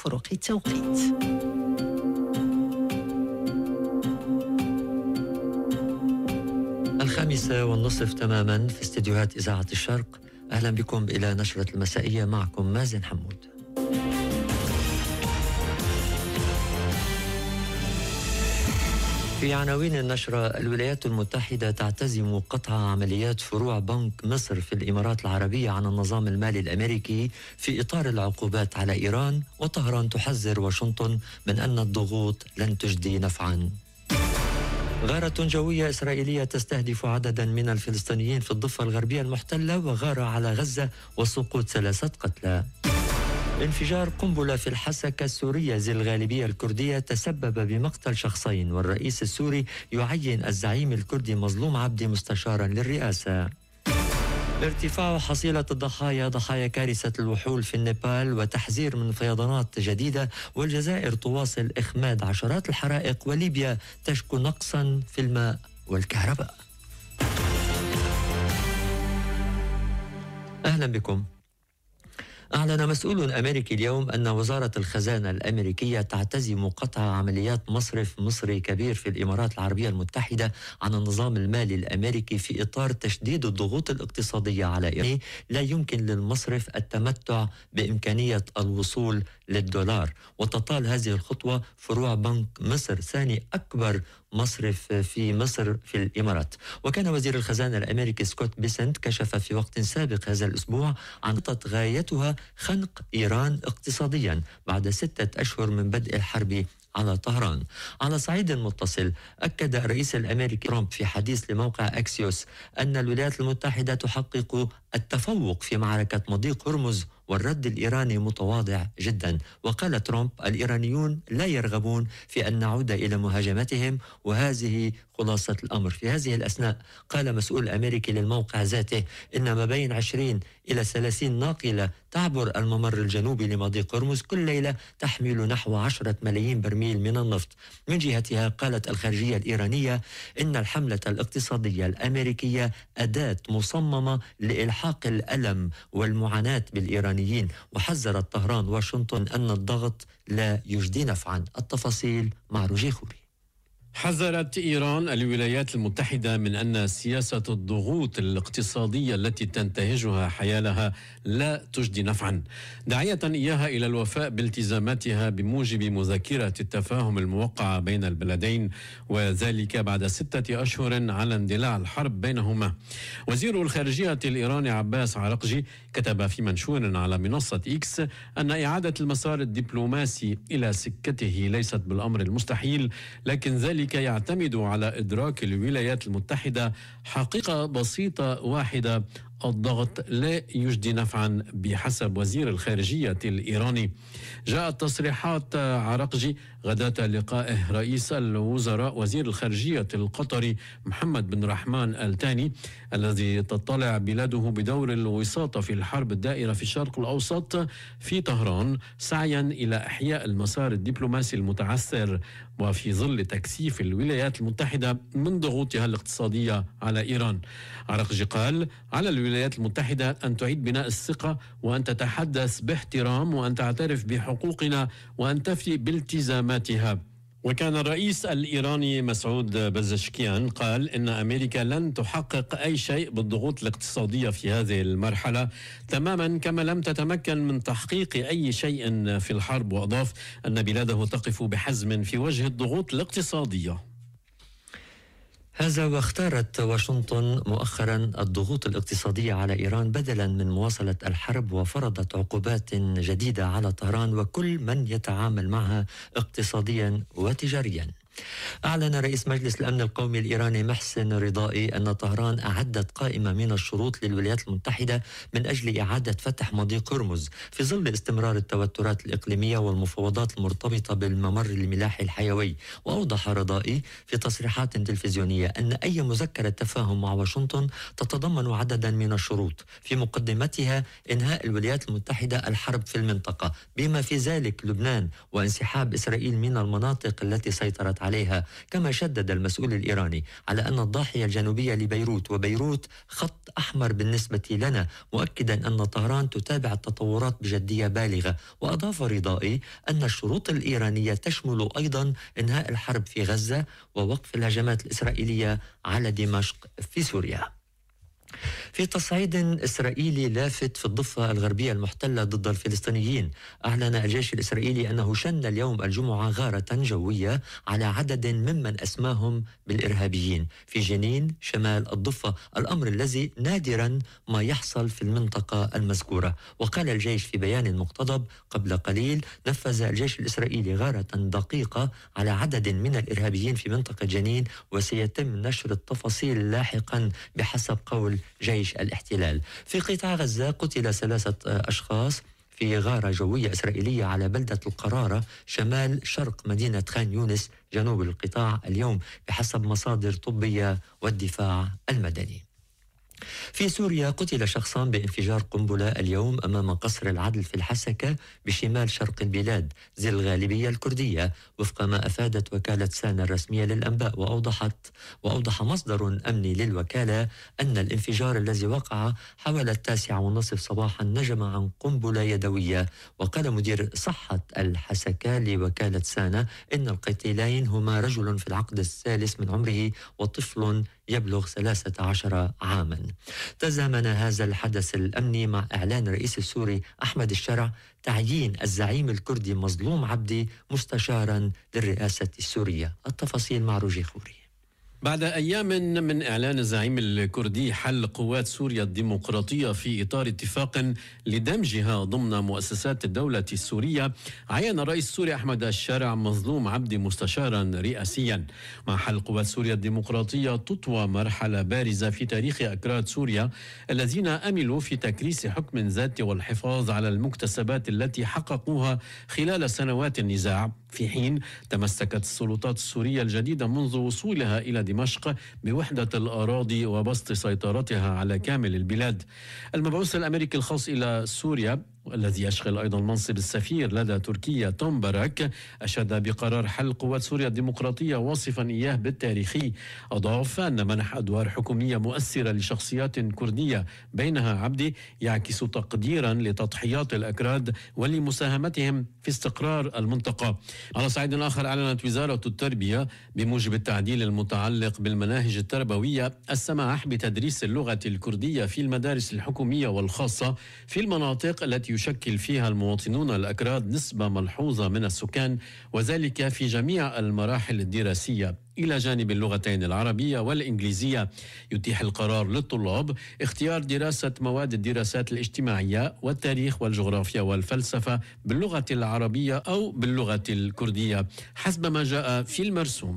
فروق التوقيت. الخامسة والنصف تماما في استديوهات إذاعة الشرق. أهلا بكم إلى نشرة المسائية، معكم مازن حمود. في عناوين النشرة: الولايات المتحدة تعتزم قطع عمليات فروع بنك مصر في الإمارات العربية عن النظام المالي الأمريكي في إطار العقوبات على إيران، وطهران تحذر واشنطن من أن الضغوط لن تجدي نفعا. غارة جوية إسرائيلية تستهدف عددا من الفلسطينيين في الضفة الغربية المحتلة وغارة على غزة وسقوط 3 قتلى. انفجار قنبلة في الحسكة السورية ذي الغالبية الكردية تسبب بمقتل شخصين، والرئيس السوري يعين الزعيم الكردي مظلوم عبدي مستشارا للرئاسة. ارتفاع حصيلة الضحايا ضحايا كارثة الوحول في النيبال وتحذير من فيضانات جديدة، والجزائر تواصل إخماد عشرات الحرائق، وليبيا تشكو نقصا في الماء والكهرباء. أهلا بكم. أعلن مسؤول أمريكي اليوم أن وزارة الخزانة الأمريكية تعتزم قطع عمليات مصرف مصري كبير في الإمارات العربية المتحدة عن النظام المالي الأمريكي في إطار تشديد الضغوط الاقتصادية على إيران. لا يمكن للمصرف التمتع بإمكانية الوصول للدولار، وتطال هذه الخطوة فروع بنك مصر، ثاني أكبر مصرف في مصر في الإمارات. وكان وزير الخزانة الأمريكي سكوت بيسنت كشف في وقت سابق هذا الأسبوع عن خطة غايتها خنق إيران اقتصاديا بعد 6 أشهر من بدء الحرب على طهران. على صعيد متصل، أكد الرئيس الأمريكي ترامب في حديث لموقع أكسيوس أن الولايات المتحدة تحقق التفوق في معركة مضيق هرمز، والرد الإيراني متواضع جدا. وقال ترامب: الإيرانيون لا يرغبون في أن نعود إلى مهاجمتهم، وهذه خلاصة الأمر. في هذه الأثناء قال مسؤول أمريكي للموقع ذاته إن ما بين 20 إلى 30 ناقلة تعبر الممر الجنوبي لمضيق هرمز كل ليلة، تحمل نحو 10 ملايين برميل من النفط. من جهتها قالت الخارجية الإيرانية إن الحملة الاقتصادية الأمريكية أداة مصممة لإلحاق الألم والمعاناة بالإيرانيين، وحذرت طهران واشنطن أن الضغط لا يجدي نفعا. التفاصيل مع روجي خوري. حذرت إيران الولايات المتحدة من أن سياسة الضغوط الاقتصادية التي تنتهجها حيالها لا تجدي نفعا، داعية إياها إلى الوفاء بالتزاماتها بموجب مذكرة التفاهم الموقعة بين البلدين، وذلك بعد 6 أشهر على اندلاع الحرب بينهما. وزير الخارجية الإيراني عباس عرقجي كتب في منشور على منصة إكس أن إعادة المسار الدبلوماسي إلى سكته ليست بالأمر المستحيل، لكن ذلك يعتمد على إدراك الولايات المتحدة حقيقة بسيطة واحدة: الضغط لا يجدي نفعا بحسب وزير الخارجية الإيراني. جاءت تصريحات عرقجي غداة لقائه رئيس الوزراء وزير الخارجية القطري محمد بن رحمن الثاني، الذي تطلع بلاده بدور الوساطة في الحرب الدائرة في الشرق الأوسط في طهران، سعيا إلى إحياء المسار الدبلوماسي المتعثر، وفي ظل تكثيف الولايات المتحدة من ضغوطها الاقتصادية على إيران. عرقجي قال: على الولايات المتحدة أن تعيد بناء الثقة، وأن تتحدث باحترام، وأن تعترف بحقوقنا، وأن تفي بالتزاماتها. وكان الرئيس الإيراني مسعود بزشكيان قال إن أمريكا لن تحقق أي شيء بالضغوط الاقتصادية في هذه المرحلة، تماما كما لم تتمكن من تحقيق أي شيء في الحرب، وأضاف أن بلاده تقف بحزم في وجه الضغوط الاقتصادية. هذا واختارت واشنطن مؤخرا الضغوط الاقتصادية على إيران بدلا من مواصلة الحرب، وفرضت عقوبات جديدة على طهران وكل من يتعامل معها اقتصاديا وتجاريا. أعلن رئيس مجلس الأمن القومي الإيراني محسن رضائي أن طهران أعدت قائمة من الشروط للولايات المتحدة من أجل إعادة فتح مضيق هرمز في ظل استمرار التوترات الإقليمية والمفاوضات المرتبطة بالممر الملاحي الحيوي. وأوضح رضائي في تصريحات تلفزيونية أن أي مذكرة تفاهم مع واشنطن تتضمن عددا من الشروط، في مقدمتها إنهاء الولايات المتحدة الحرب في المنطقة بما في ذلك لبنان، وانسحاب إسرائيل من المناطق التي سيطرت أشارت عليها. كما شدد المسؤول الإيراني على أن الضاحية الجنوبية لبيروت وبيروت خط أحمر بالنسبة لنا، مؤكدا أن طهران تتابع التطورات بجدية بالغة. وأضاف رضائي أن الشروط الإيرانية تشمل أيضا إنهاء الحرب في غزة ووقف الهجمات الإسرائيلية على دمشق في سوريا. في تصعيد إسرائيلي لافت في الضفة الغربية المحتلة ضد الفلسطينيين، أعلن الجيش الإسرائيلي أنه شن اليوم الجمعة غارة جوية على عدد ممن أسماهم بالإرهابيين في جنين شمال الضفة، الأمر الذي نادرا ما يحصل في المنطقة المذكورة. وقال الجيش في بيان مقتضب قبل قليل: نفذ الجيش الإسرائيلي غارة دقيقة على عدد من الإرهابيين في منطقة جنين، وسيتم نشر التفاصيل لاحقا بحسب قول جيش الاحتلال. في قطاع غزة قتل 3 أشخاص في غارة جوية إسرائيلية على بلدة القرارة شمال شرق مدينة خان يونس جنوب القطاع اليوم بحسب مصادر طبية والدفاع المدني. في سوريا قتل شخصان بانفجار قنبلة اليوم أمام قصر العدل في الحسكة بشمال شرق البلاد ذي الغالبية الكردية، وفق ما أفادت وكالة سانا الرسمية للأنباء. وأوضح مصدر أمني للوكالة أن الانفجار الذي وقع حوالي 9:30 صباحا نجم عن قنبلة يدوية. وقال مدير صحة الحسكة لوكالة سانا إن القتيلين هما رجل في العقد الثالث من عمره وطفل يبلغ 13 عاما. تزامن هذا الحدث الأمني مع إعلان الرئيس السوري أحمد الشرع تعيين الزعيم الكردي مظلوم عبدي مستشارا للرئاسة السورية. التفاصيل مع روجي خوري. بعد أيام من إعلان الزعيم الكردي حل قوات سوريا الديمقراطية في إطار اتفاق لدمجها ضمن مؤسسات الدولة السورية، عين الرئيس السوري أحمد الشارع مظلوم عبدي مستشارا رئاسيا. مع حل قوات سوريا الديمقراطية تطوى مرحلة بارزة في تاريخ أكراد سوريا الذين أملوا في تكريس حكم ذاتي والحفاظ على المكتسبات التي حققوها خلال سنوات النزاع، في حين تمسكت السلطات السورية الجديدة منذ وصولها إلى دمشق بوحدة الأراضي وبسط سيطرتها على كامل البلاد. المبعوث الأمريكي الخاص إلى سوريا والذي يشغل أيضا منصب السفير لدى تركيا توم باراك أشاد بقرار حل قوات سوريا الديمقراطية واصفا إياه بالتاريخي. أضاف أن منح أدوار حكومية مؤثرة لشخصيات كردية بينها عبدي يعكس تقديرا لتضحيات الأكراد ولمساهمتهم في استقرار المنطقة. على صعيد آخر، أعلنت وزارة التربية بموجب التعديل المتعلق بالمناهج التربوية السماح بتدريس اللغة الكردية في المدارس الحكومية والخاصة في المناطق التي يشكل فيها المواطنون الأكراد نسبة ملحوظة من السكان، وذلك في جميع المراحل الدراسية إلى جانب اللغتين العربية والإنجليزية. يتيح القرار للطلاب اختيار دراسة مواد الدراسات الاجتماعية والتاريخ والجغرافيا والفلسفة باللغة العربية أو باللغة الكردية حسب ما جاء في المرسوم.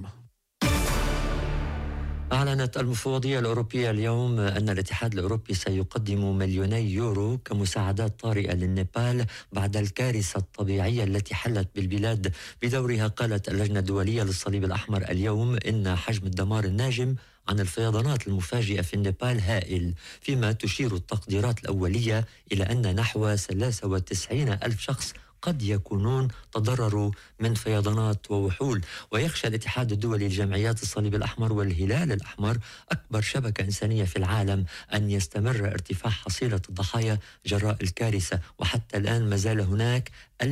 أعلنت المفوضية الأوروبية اليوم أن الاتحاد الأوروبي سيقدم 2,000,000 يورو كمساعدات طارئة للنيبال بعد الكارثة الطبيعية التي حلت بالبلاد. بدورها قالت اللجنة الدولية للصليب الأحمر اليوم إن حجم الدمار الناجم عن الفيضانات المفاجئة في النيبال هائل، فيما تشير التقديرات الأولية إلى أن نحو 93,000 شخص قد يكونون تضرروا من فيضانات ووحول. ويخشى الاتحاد الدولي لجمعيات الصليب الأحمر والهلال الأحمر، أكبر شبكة إنسانية في العالم، أن يستمر ارتفاع حصيلة الضحايا جراء الكارثة. وحتى الآن ما زال هناك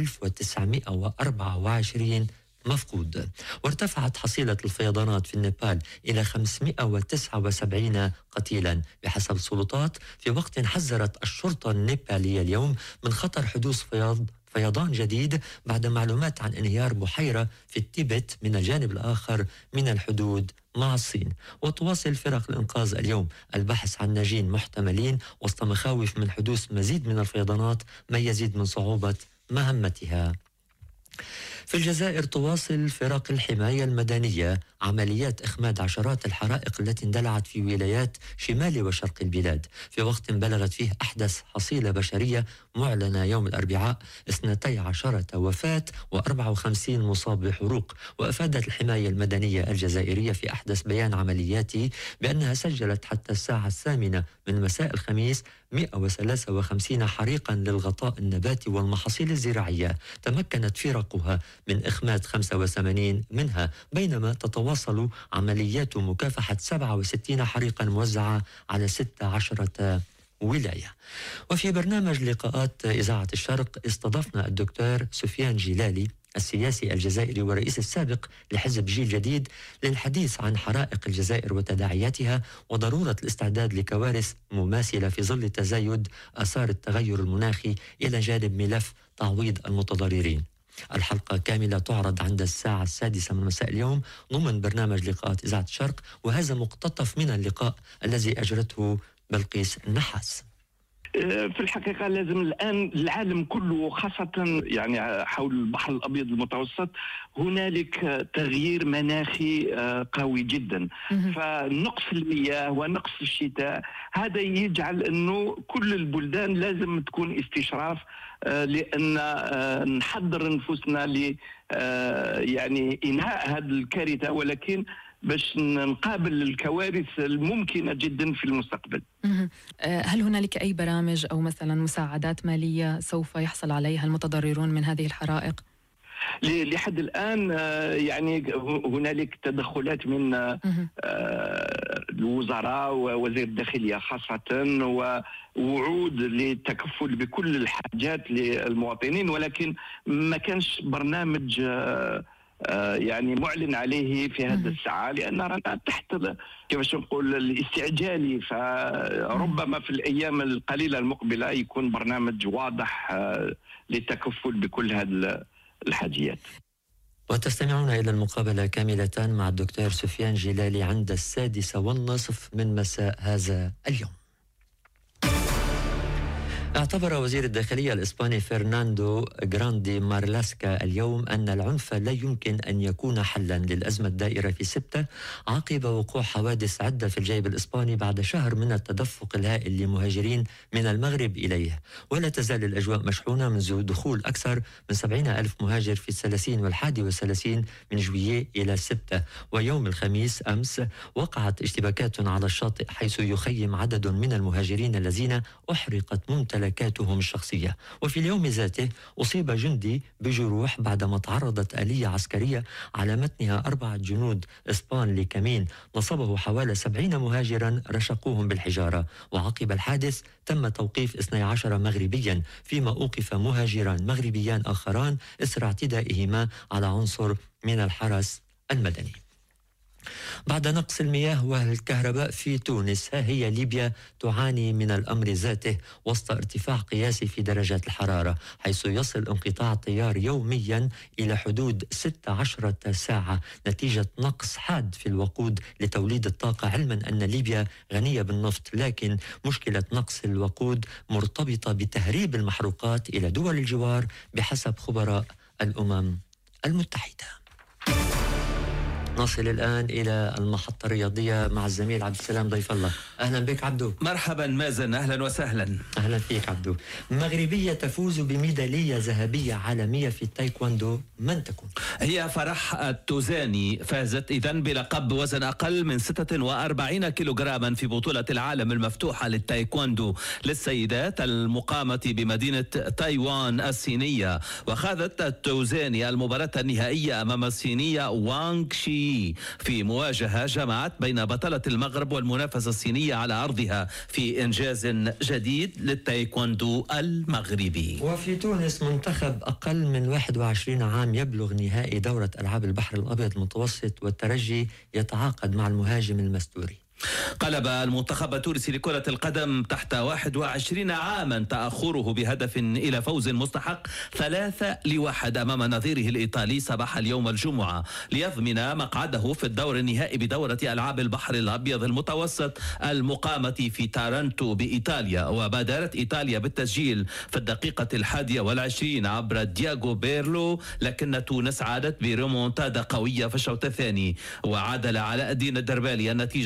1924 مفقود. وارتفعت حصيلة الفيضانات في النيبال إلى 579 قتيلا بحسب السلطات، في وقت حذرت الشرطة النيبالية اليوم من خطر حدوث فيضان جديد بعد معلومات عن انهيار بحيرة في التيبت من الجانب الآخر من الحدود مع الصين. وتواصل فرق الإنقاذ اليوم البحث عن ناجين محتملين وسط مخاوف من حدوث مزيد من الفيضانات، ما يزيد من صعوبة مهمتها. في الجزائر تواصل فرق الحماية المدنية عمليات إخماد عشرات الحرائق التي اندلعت في ولايات شمال وشرق البلاد، في وقت بلغت فيه أحدث حصيلة بشرية معلنة يوم الأربعاء 12 وفاة و54 مصاب بحروق. وأفادت الحماية المدنية الجزائرية في أحدث بيان عملياتي بأنها سجلت حتى الساعة 8 من مساء الخميس 153 حريقا للغطاء النباتي والمحاصيل الزراعية تمكنت فرقها من إخماد 85 منها، بينما تتواصل عمليات مكافحة 67 حريقا موزعة على 16 ولاية. وفي برنامج لقاءات إذاعة الشرق استضفنا الدكتور سفيان جلالي السياسي الجزائري والرئيس السابق لحزب جيل جديد للحديث عن حرائق الجزائر وتداعياتها وضرورة الاستعداد لكوارث مماثلة في ظل تزايد آثار التغير المناخي إلى جانب ملف تعويض المتضررين. الحلقة كاملة تعرض عند الساعة 6 من مساء اليوم ضمن برنامج لقاءات إذاعة الشرق، وهذا مقتطف من اللقاء الذي أجرته بلقيس النحاس. في الحقيقة لازم الآن العالم كله خاصة يعني حول البحر الأبيض المتوسط هنالك تغيير مناخي قوي جدا، فنقص المياه ونقص الشتاء هذا يجعل أنه كل البلدان لازم تكون استشراف، لأن نحضر نفوسنا ل يعني إنهاء هذه الكارثة، ولكن باش نقابل الكوارث الممكنة جدا في المستقبل. هل هنالك أي برامج أو مثلا مساعدات مالية سوف يحصل عليها المتضررون من هذه الحرائق؟ لحد الآن يعني هنالك تدخلات من الوزراء ووزير الداخلية خاصة، ووعود للتكفل بكل الحاجات للمواطنين، ولكن ما كانش برنامج يعني معلن عليه في هذه الساعة، لأن رانا تحت كيفاش نقول الاستعجالي، فربما في الأيام القليلة المقبلة يكون برنامج واضح للتكفل بكل هذه الحاجيات. وتستمعون إلى المقابلة كاملة مع الدكتور سفيان جلالي عند 6:30 من مساء هذا اليوم. اعتبر وزير الداخلية الإسباني فرناندو غراندي مارلاسكا اليوم أن العنف لا يمكن أن يكون حلا للأزمة الدائرة في سبتة عقب وقوع حوادث عدة في الجيب الإسباني بعد شهر من التدفق الهائل لمهاجرين من المغرب إليه. ولا تزال الأجواء مشحونة منذ دخول أكثر من 70,000 مهاجر في 30 و31 من جوييه إلى سبتة. ويوم الخميس أمس وقعت اشتباكات على الشاطئ حيث يخيم عدد من المهاجرين الذين أحرقت ممتلكاتهم الشخصية. وفي اليوم ذاته أصيب جندي بجروح بعدما تعرضت آلية عسكرية على متنها 4 جنود إسبان لكمين نصبه حوالي 70 مهاجرا رشقوهم بالحجارة. وعقب الحادث تم توقيف 12 مغربيا، فيما أوقف مهاجران مغربيان آخران إثر اعتدائهما على عنصر من الحرس المدني. بعد نقص المياه والكهرباء في تونس، ها هي ليبيا تعاني من الأمر ذاته وسط ارتفاع قياسي في درجات الحرارة، حيث يصل انقطاع التيار يوميا إلى حدود 16 ساعة نتيجة نقص حاد في الوقود لتوليد الطاقة، علما أن ليبيا غنية بالنفط، لكن مشكلة نقص الوقود مرتبطة بتهريب المحروقات إلى دول الجوار بحسب خبراء الأمم المتحدة. نصل الآن إلى المحطة الرياضية مع الزميل عبد السلام ضيف الله. أهلا بك عبدو. مرحبا مازن، أهلا وسهلا. أهلا فيك عبدو. مغربية تفوز بميدالية ذهبية عالمية في التايكواندو، من تكون؟ هي فرح التوزاني، فازت إذن بلقب وزن أقل من 46 كيلوغراما في بطولة العالم المفتوحة للتايكواندو للسيدات المقامة بمدينة تايوان الصينية. وخاضت التوزاني المباراة النهائية أمام الصينية وانغ شي في مواجهة جمعت بين بطلة المغرب والمنافسة الصينية على أرضها في إنجاز جديد للتايكواندو المغربي. وفي تونس منتخب أقل من 21 عام يبلغ نهائي دورة ألعاب البحر الأبيض المتوسط والترجي يتعاقد مع المهاجم المستوري. قلب المنتخب التونسي لكرة القدم تحت 21 عاما تأخره بهدف إلى فوز مستحق 3-1 أمام نظيره الإيطالي صباح اليوم الجمعة ليضمن مقعده في الدور النهائي بدورة ألعاب البحر الأبيض المتوسط المقامة في تارنتو بإيطاليا. وبادرت إيطاليا بالتسجيل في الدقيقة 21 عبر دياغو بيرلو، لكن تونس عادت بريمونتادا قوية في الشوط الثاني، وعادل علاء الدين الدربالي النتيجة في الدقيقة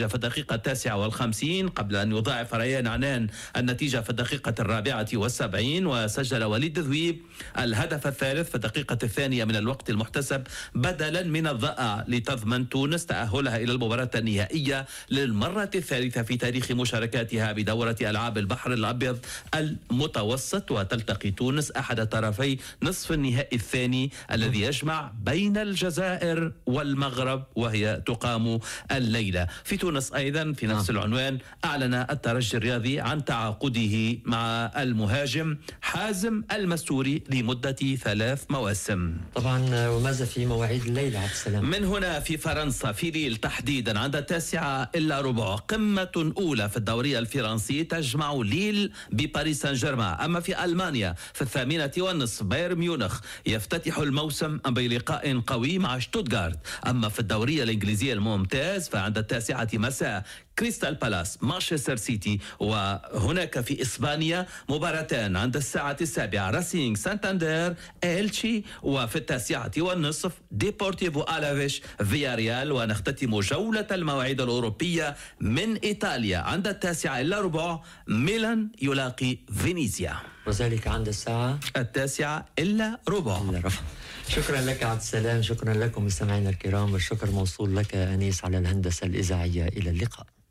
الدقيقة 59 قبل أن يضاعف ريان عنان النتيجة في الدقيقة 74، وسجل وليد ذويب الهدف الثالث في الدقيقة 2 من الوقت المحتسب بدلا من الضائع، لتضمن تونس تأهلها إلى المباراة النهائية للمرة الثالثة في تاريخ مشاركاتها بدورة ألعاب البحر الأبيض المتوسط. وتلتقي تونس أحد طرفي نصف النهائي الثاني الذي يجمع بين الجزائر والمغرب، وهي تقام الليلة في تونس. أيضا في نفس العنوان أعلن الترجي الرياضي عن تعاقده مع المهاجم حازم المستوري لمدة 3 مواسم. طبعا وماذا في مواعيد الليلة عبد السلام؟ من هنا في فرنسا في ليل تحديدا عند 9:15 قمة أولى في الدوري الفرنسي تجمع ليل بباريس سان جيرمان. أما في ألمانيا في 8:30 بايرن ميونخ يفتتح الموسم بلقاء قوي مع شتوتغارت. أما في الدوري الإنجليزي الممتاز فعند 9 مساء كريستال بالاس مانشستر سيتي. وهناك في إسبانيا مباراتان عند الساعة 7 راسينغ سانتاندير إلتشي، وفي 9:30 ديبورتيفو ألافيش فياريال. ونختتم جولة المواعيد الأوروبية من إيطاليا عند 9:15 ميلان يلاقي فينيسيا، وذلك عند الساعة 9:15. شكرا لك عبد السلام، شكرا لكم مستمعينا الكرام، والشكر موصول لك أنيس على الهندسة الإذاعية. إلى اللقاء.